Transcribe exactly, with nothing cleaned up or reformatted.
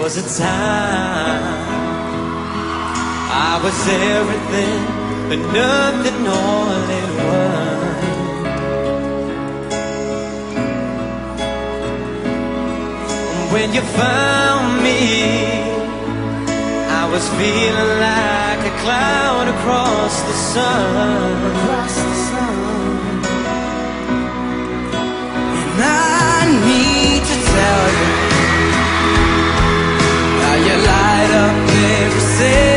was a time I was everything but nothing all at once. When you found me, I was feeling like a cloud across the sun. Across the sun. And I need to tell you how you light up every second